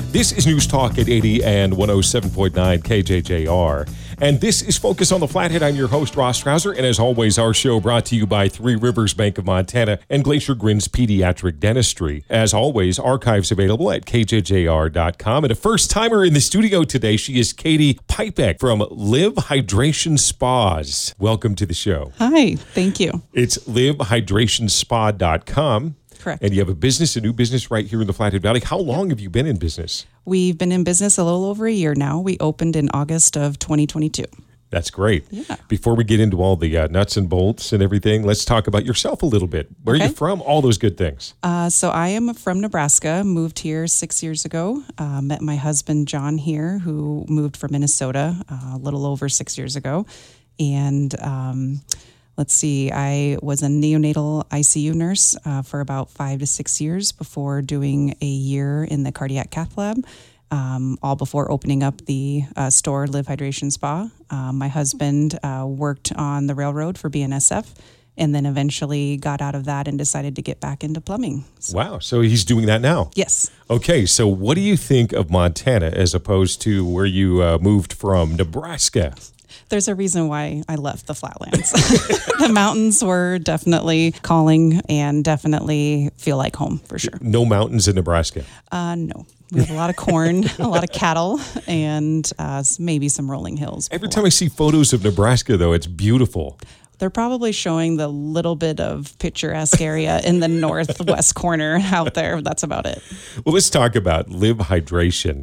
This is News Talk at 80 and 107.9 KJJR. And this is Focus on the Flathead. I'm your host, Ross Strauser. And as always, our show brought to you by Three Rivers Bank of Montana and Glacier Grins Pediatric Dentistry. As always, archives available at KJJR.com. And a first-timer in the studio today, she is Katie Pipek from Live Hydration Spas. Welcome to the show. Hi, thank you. It's livehydratonspa.com. Correct. And you have a new business right here in the Flathead Valley. How long have you been in business? We've been in business a little over a year now. We opened in August of 2022. That's great. Yeah. Before we get into all the nuts and bolts and everything, let's talk about yourself a little bit. Where are you from? All those good things. So I am from Nebraska, moved here 6 years ago. Met my husband, John, here, who moved from Minnesota a little over 6 years ago. And let's see, I was a neonatal ICU nurse for about 5 to 6 years before doing a year in the cardiac cath lab, all before opening up the store, Live Hydration Spa. My husband worked on the railroad for BNSF and then eventually got out of that and decided to get back into plumbing. Wow. So he's doing that now? Yes. Okay. So what do you think of Montana as opposed to where you moved from, Nebraska? There's a reason why I left the flatlands. The mountains were definitely calling and definitely feel like home for sure. No mountains in Nebraska? No. We have a lot of corn, a lot of cattle, and maybe some rolling hills. Every time I see photos of Nebraska, though, it's beautiful. They're probably showing the little bit of picturesque area in the northwest corner out there. That's about it. Well, let's talk about Live Hydration.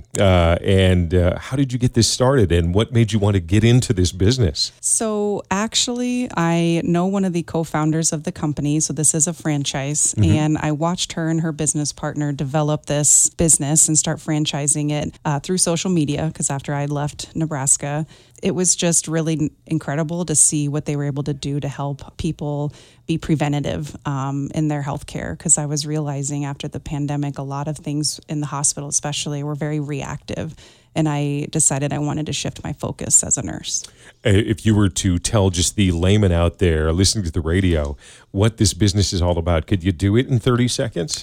And how did you get this started and what made you want to get into this business? So actually, I know one of the co-founders of the company. So this is a franchise. Mm-hmm. And I watched her and her business partner develop this business and start franchising it through social media. Because after I left Nebraska, it was just really incredible to see what they were able to do to help people be preventative in their healthcare. Because I was realizing after the pandemic, a lot of things in the hospital especially were very reactive. And I decided I wanted to shift my focus as a nurse. If you were to tell just the layman out there listening to the radio what this business is all about, could you do it in 30 seconds?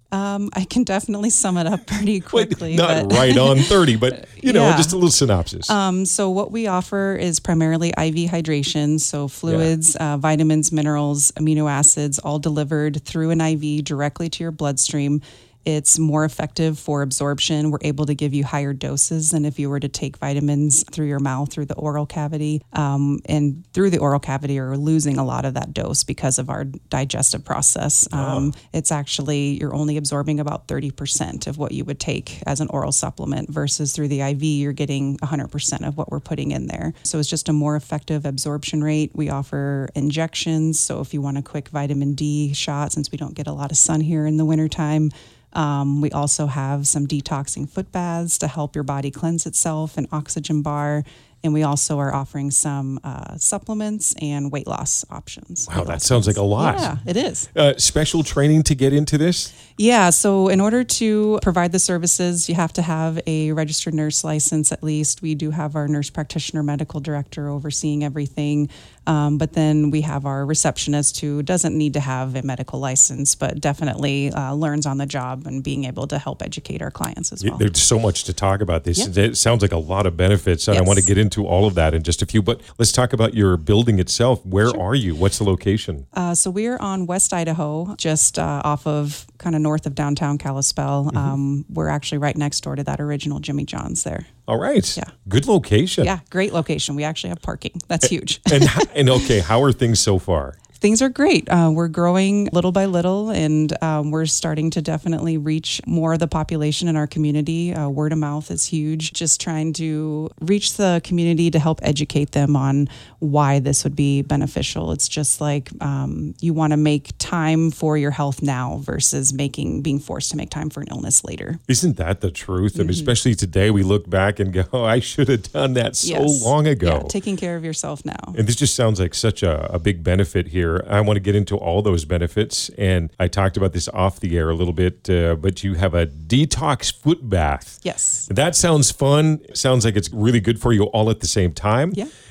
I can definitely sum it up pretty quickly. Not right on 30, but, just a little synopsis. So what we offer is primarily IV hydration, so fluids, vitamins, minerals, amino acids, all delivered through an IV directly to your bloodstream. It's more effective for absorption. We're able to give you higher doses than if you were to take vitamins through your mouth, through the oral cavity. And through the oral cavity, you're losing a lot of that dose because of our digestive process. It's actually, you're only absorbing about 30% of what you would take as an oral supplement versus through the IV, you're getting 100% of what we're putting in there. So it's just a more effective absorption rate. We offer injections. So if you want a quick vitamin D shot, since we don't get a lot of sun here in the wintertime, we also have some detoxing foot baths to help your body cleanse itself, an oxygen bar, and we also are offering some supplements and weight loss options. Wow, that sounds like a lot. Yeah, it is. Special training to get into this? Yeah, so in order to provide the services, you have to have a registered nurse license at least. We do have our nurse practitioner medical director overseeing everything. But then we have our receptionist who doesn't need to have a medical license, but definitely learns on the job and being able to help educate our clients as well. There's so much to talk about this. Yep. It sounds like a lot of benefits, and Yes. I want to get into all of that in just a few. But let's talk about your building itself. Where Sure. are you? What's the location? So we're on West Idaho, just off of kind of north of downtown Kalispell. Mm-hmm. We're actually right next door to that original Jimmy John's there. All right. Yeah. Good location. Yeah, great location. We actually have parking. That's huge. And okay, how are things so far? Things are great. We're growing little by little, and we're starting to definitely reach more of the population in our community. Word of mouth is huge. Just trying to reach the community to help educate them on why this would be beneficial. It's just like you want to make time for your health now versus being forced to make time for an illness later. Isn't that the truth? And especially today, we look back and go, oh, I should have done that so long ago. Yeah, taking care of yourself now. And this just sounds like such a big benefit here. I want to get into all those benefits. And I talked about this off the air a little bit, but you have a detox foot bath. Yes. That sounds fun. Sounds like it's really good for you all at the same time. Yeah.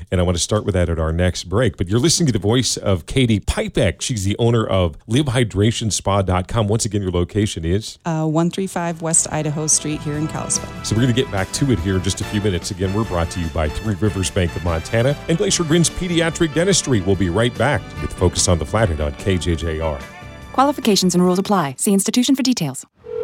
And I want to start with that at our next break. But you're listening to the voice of Katie Pipek. She's the owner of LiveHydrationSpa.com. Once again, your location is? 135 West Idaho Street here in Kalispell. So we're going to get back to it here in just a few minutes. Again, we're brought to you by Three Rivers Bank of Montana and Glacier Grins Pediatric Dentistry. We'll be right back with Focus on the Flathead on KJJR. Qualifications and rules apply. See institution for details.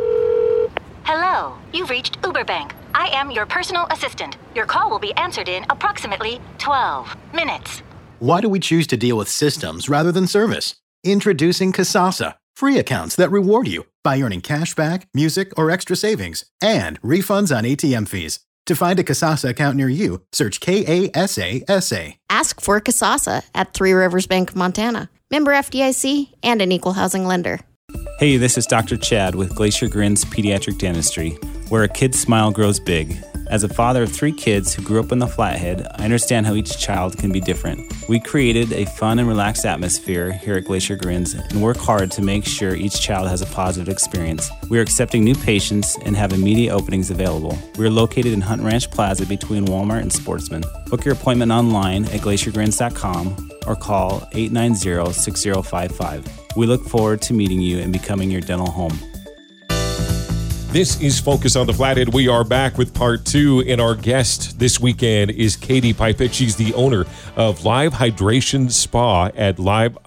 Hello, you've reached Uberbank. I am your personal assistant. Your call will be answered in approximately 12 minutes. Why do we choose to deal with systems rather than service? Introducing Kasasa, free accounts that reward you by earning cash back, music, or extra savings, and refunds on ATM fees. To find a Kasasa account near you, search Kasasa. Ask for Kasasa at Three Rivers Bank of Montana. Member FDIC and an equal housing lender. Hey, this is Dr. Chad with Glacier Grins Pediatric Dentistry, where a kid's smile grows big. As a father of 3 kids who grew up in the Flathead, I understand how each child can be different. We created a fun and relaxed atmosphere here at Glacier Grins and work hard to make sure each child has a positive experience. We are accepting new patients and have immediate openings available. We are located in Hunt Ranch Plaza between Walmart and Sportsman. Book your appointment online at glaciergrins.com or call 890-6055. We look forward to meeting you and becoming your dental home. This is Focus on the Flathead. We are back with part 2, and our guest this weekend is Katie Pipek. She's the owner of Live Hydration Spa at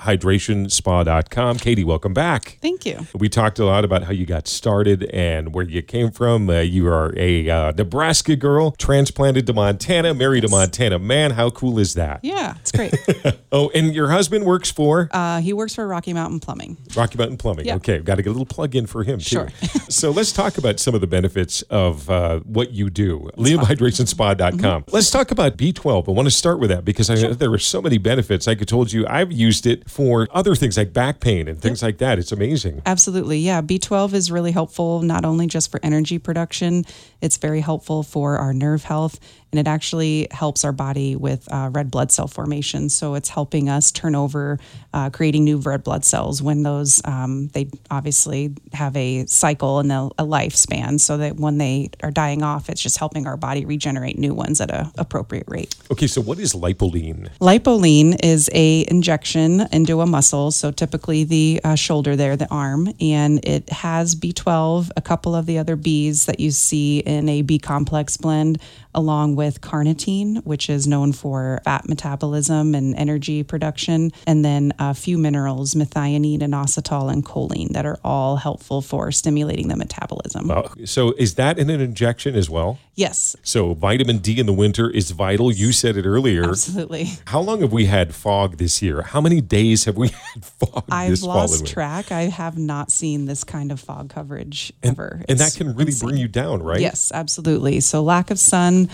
LiveHydrationSpa.com. Katie, welcome back. Thank you. We talked a lot about how you got started and where you came from. You are a Nebraska girl, transplanted to Montana, married a Montana man. How cool is that? Yeah, it's great. Oh, and your husband works for? He works for Rocky Mountain Plumbing. Rocky Mountain Plumbing. Yeah. Okay, got to get a little plug in for him, too. Sure. So let's talk about some of the benefits of what you do. LiveHydrationSpa.com. Let's talk about B12. I want to start with that because there are so many benefits. Like I told you, I've used it for other things like back pain and things like that. It's amazing. Absolutely. Yeah. B12 is really helpful, not only just for energy production, it's very helpful for our nerve health. And it actually helps our body with red blood cell formation. So it's helping us turn over, creating new red blood cells when those, they obviously have a cycle and a lifespan. So that when they are dying off, it's just helping our body regenerate new ones at an appropriate rate. Okay, so what is Lipoline? Lipoline is a injection into a muscle. So typically the shoulder there, the arm, and it has B12, a couple of the other Bs that you see in a B complex blend, along with carnitine, which is known for fat metabolism and energy production, and then a few minerals, methionine, inositol, and choline, that are all helpful for stimulating the metabolism. So is that in an injection as well? Yes. So vitamin D in the winter is vital. You said it earlier. Absolutely. How long have we had fog this year? How many days have we had fog this fall? I've lost track. I have not seen this kind of fog coverage ever. And that can really bring you down, right? Yes, absolutely. So lack of sun,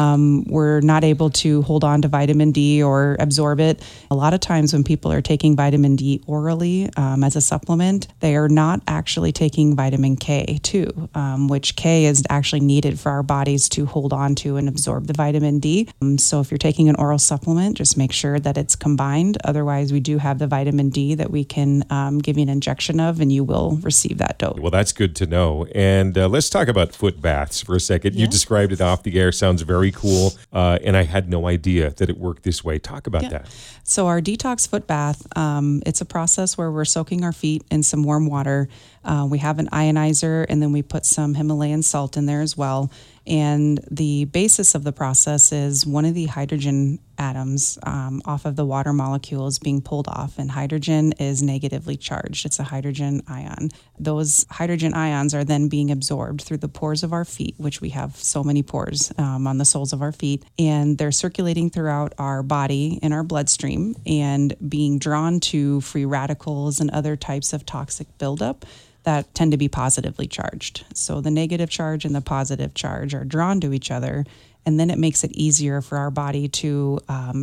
we're not able to hold on to vitamin D or absorb it. A lot of times when people are taking vitamin D orally as a supplement, they are not actually taking vitamin K too, which K is actually needed for our bodies to hold on to and absorb the vitamin D. So if you're taking an oral supplement, just make sure that it's combined. Otherwise, we do have the vitamin D that we can give you an injection of, and you will receive that dose. Well, that's good to know. And let's talk about foot baths for a second. You described it off the air. Sounds very cool. And I had no idea that it worked this way. Talk about that. So our detox foot bath, it's a process where we're soaking our feet in some warm water. We have an ionizer, and then we put some Himalayan salt in there as well. And the basis of the process is one of the hydrogen atoms off of the water molecule is being pulled off, and hydrogen is negatively charged. It's a hydrogen ion. Those hydrogen ions are then being absorbed through the pores of our feet, which we have so many pores on the soles of our feet, and they're circulating throughout our body in our bloodstream and being drawn to free radicals and other types of toxic buildup that tend to be positively charged. So the negative charge and the positive charge are drawn to each other, and then it makes it easier for our body to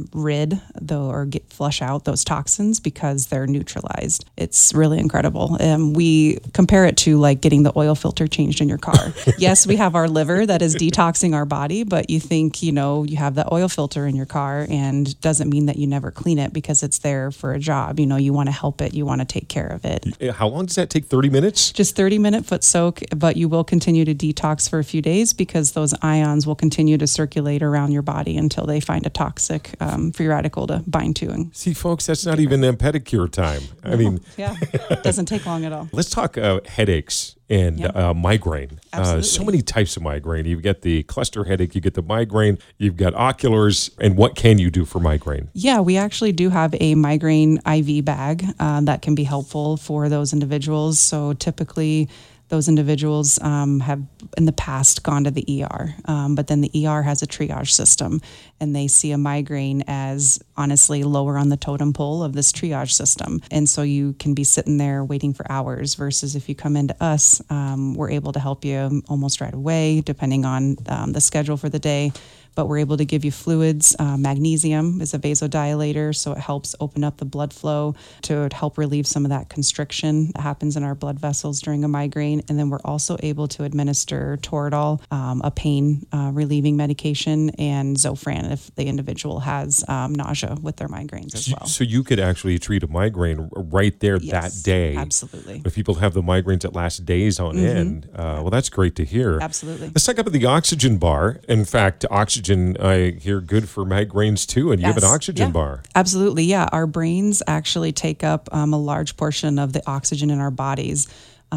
flush out those toxins because they're neutralized. It's really incredible. We compare it to like getting the oil filter changed in your car. Yes, we have our liver that is detoxing our body, but you think, you have the oil filter in your car, and doesn't mean that you never clean it because it's there for a job. You want to help it. You want to take care of it. How long does that take? 30 minutes? Just 30-minute foot soak, but you will continue to detox for a few days because those ions will continue to recirculate around your body until they find a toxic free radical to bind to. And See, folks, that's not even pedicure time. I mean, yeah, it doesn't take long at all. let's talk headaches and migraine. Absolutely. So many types of migraine. You've got the cluster headache, you get the migraine, you've got oculars, and what can you do for migraine? Yeah, we actually do have a migraine IV bag that can be helpful for those individuals. So typically, those individuals have in the past gone to the ER, but then the ER has a triage system, and they see a migraine as honestly lower on the totem pole of this triage system. And so you can be sitting there waiting for hours versus if you come into us, we're able to help you almost right away, depending on the schedule for the day. But we're able to give you fluids. Magnesium is a vasodilator, so it helps open up the blood flow to help relieve some of that constriction that happens in our blood vessels during a migraine. And then we're also able to administer Toradol, a pain relieving medication, and Zofran if the individual has nausea with their migraines as well. So you could actually treat a migraine right there that day. Absolutely. If people have the migraines that last days on end, well, that's great to hear. Absolutely. Let's talk about the oxygen bar. In fact, oxygen, I hear, good for migraines too, and you have an oxygen bar. Absolutely, yeah. Our brains actually take up a large portion of the oxygen in our bodies.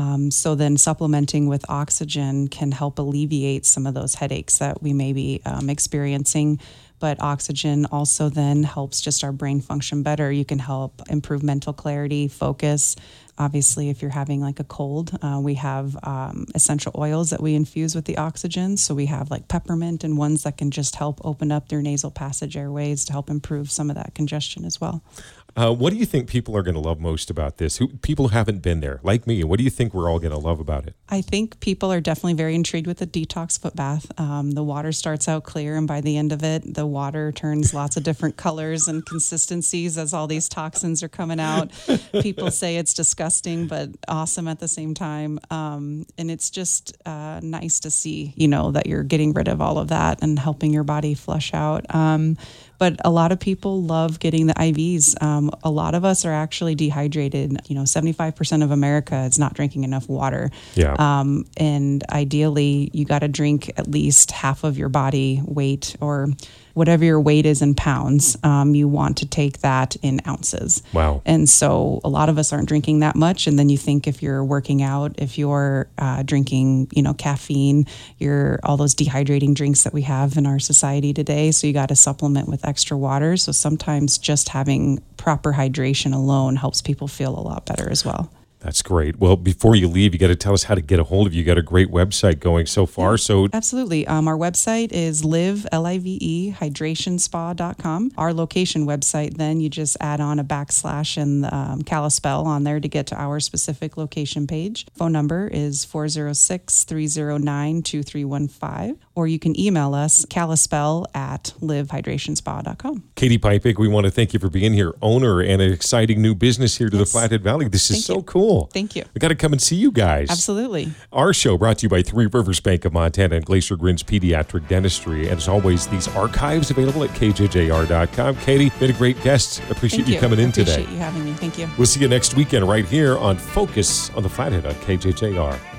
So then supplementing with oxygen can help alleviate some of those headaches that we may be experiencing. But oxygen also then helps just our brain function better. You can help improve mental clarity, focus. Obviously, if you're having like a cold, we have essential oils that we infuse with the oxygen. So we have like peppermint and ones that can just help open up their nasal passage airways to help improve some of that congestion as well. What do you think people are going to love most about this? People who haven't been there, like me, what do you think we're all going to love about it? I think people are definitely very intrigued with the detox foot bath. The water starts out clear, and by the end of it, the water turns lots of different colors and consistencies as all these toxins are coming out. People say it's disgusting, but awesome at the same time. And it's just nice to see, that you're getting rid of all of that and helping your body flush out. But a lot of people love getting the IVs. A lot of us are actually dehydrated. 75% of America is not drinking enough water. Yeah. And ideally, you got to drink at least half of your body weight, or whatever your weight is in pounds. You want to take that in ounces. Wow. And so a lot of us aren't drinking that much. And then you think if you're working out, if you're drinking, caffeine, all those dehydrating drinks that we have in our society today. So you got to supplement with extra water. So sometimes just having proper hydration alone helps people feel a lot better as well. That's great. Well, before you leave, you got to tell us how to get a hold of you. You got a great website going so far. Absolutely. Our website is hydratonspa.com. Our location website, then you just add on a / and Kalispell on there to get to our specific location page. Phone number is 406-309-2315, or you can email us kalispell@livehydratonspa.com. Katie Pipik, we want to thank you for being here, owner and an exciting new business here to the Flathead Valley. This is so cool. Thank you. We got to come and see you guys. Absolutely. Our show brought to you by Three Rivers Bank of Montana and Glacier Grins Pediatric Dentistry. And as always, these archives available at kjjr.com. Katie, been a great guest. Appreciate you coming in today. Appreciate you having me. Thank you. We'll see you next weekend right here on Focus on the Flathead on KJJR.